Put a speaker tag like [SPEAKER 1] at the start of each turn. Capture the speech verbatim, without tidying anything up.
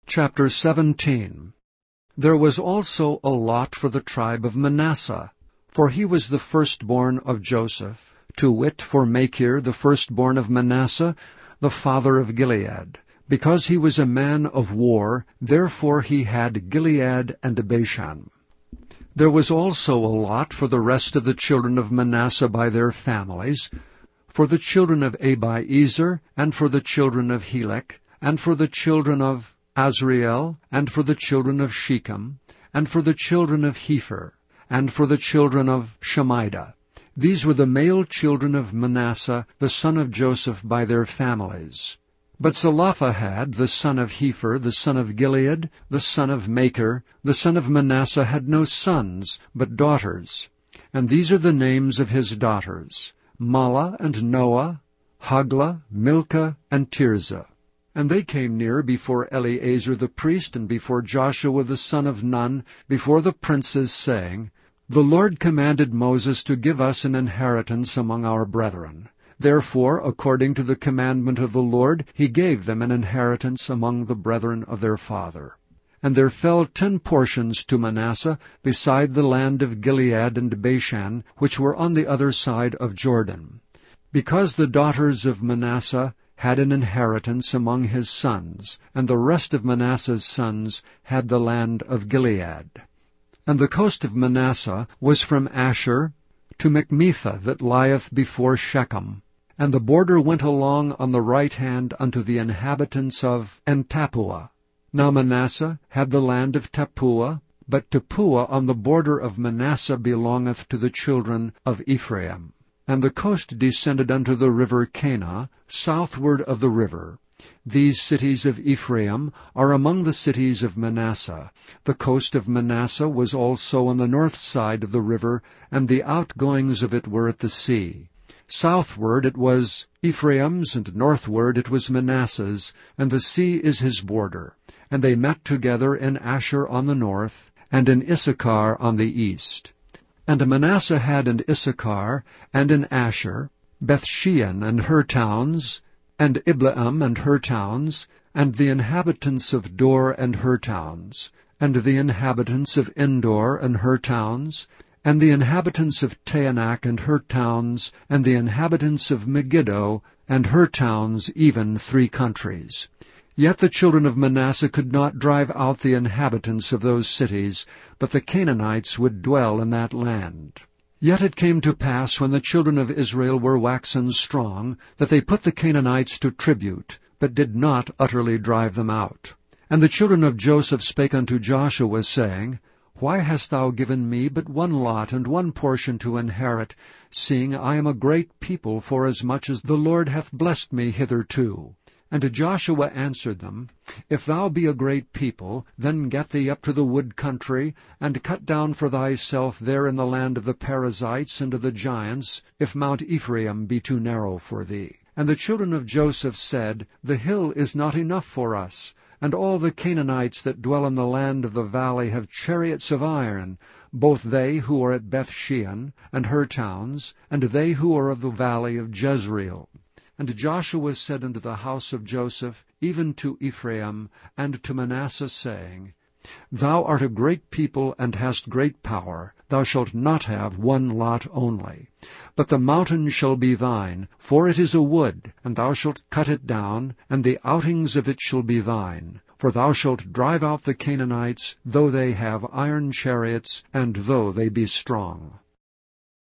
[SPEAKER 1] Chapter seventeen. There was also a lot for the tribe of Manasseh, for he was the firstborn of Joseph, to wit, for Machir, the firstborn of Manasseh, the father of Gilead. Because he was a man of war, therefore he had Gilead and Bashan. There was also a lot for the rest of the children of Manasseh by their families, for the children of Abiezer, and for the children of Helek, and for the children of Azriel, and for the children of Shechem, and for the children of Hepher, and for the children of Shemida. These were the male children of Manasseh, the son of Joseph, by their families. But Zelophehad, the son of Hepher, the son of Gilead, the son of Machir, the son of Manasseh, had no sons, but daughters. And these are the names of his daughters: Mahlah and Noah, Haglah, Milcah, and Tirzah. And they came near before Eleazar the priest, and before Joshua the son of Nun, before the princes, saying, The Lord commanded Moses to give us an inheritance among our brethren. Therefore, according to the commandment of the Lord, he gave them an inheritance among the brethren of their father. And there fell ten portions to Manasseh, beside the land of Gilead and Bashan, which were on the other side of Jordan. Because the daughters of Manasseh had an inheritance among his sons, and the rest of Manasseh's sons had the land of Gilead. And the coast of Manasseh was from Asher to Macmethah, that lieth before Shechem. And the border went along on the right hand unto the inhabitants of En-tappuah. Now Manasseh had the land of Tappuah, but Tappuah on the border of Manasseh belongeth to the children of Ephraim. And the coast descended unto the river Kanah, southward of the river. These cities of Ephraim are among the cities of Manasseh. The coast of Manasseh was also on the north side of the river, and the outgoings of it were at the sea. Southward it was Ephraim's, and northward it was Manasseh's, and the sea is his border. And they met together in Asher on the north, and in Issachar on the east. And Manasseh had in Issachar, and in Asher, Bethshean and her towns, and Ibleam and her towns, and the inhabitants of Dor and her towns, and the inhabitants of Endor and her towns, and the inhabitants of Taanach and her towns, and the inhabitants of Megiddo and her towns, even three countries. Yet the children of Manasseh could not drive out the inhabitants of those cities, but the Canaanites would dwell in that land. Yet it came to pass, when the children of Israel were waxen strong, that they put the Canaanites to tribute, but did not utterly drive them out. And the children of Joseph spake unto Joshua, saying, Why hast thou given me but one lot and one portion to inherit, seeing I am a great people, forasmuch as the Lord hath blessed me hitherto? And Joshua answered them, If thou be a great people, then get thee up to the wood country, and cut down for thyself there in the land of the Perizzites and of the giants, if Mount Ephraim be too narrow for thee. And the children of Joseph said, The hill is not enough for us, and all the Canaanites that dwell in the land of the valley have chariots of iron, both they who are at Bethshean and her towns, and they who are of the valley of Jezreel. And Joshua said unto the house of Joseph, even to Ephraim, and to Manasseh, saying, Thou art a great people, and hast great power. Thou shalt not have one lot only. But the mountain shall be thine, for it is a wood, and thou shalt cut it down, and the outings of it shall be thine. For thou shalt drive out the Canaanites, though they have iron chariots, and though they be strong.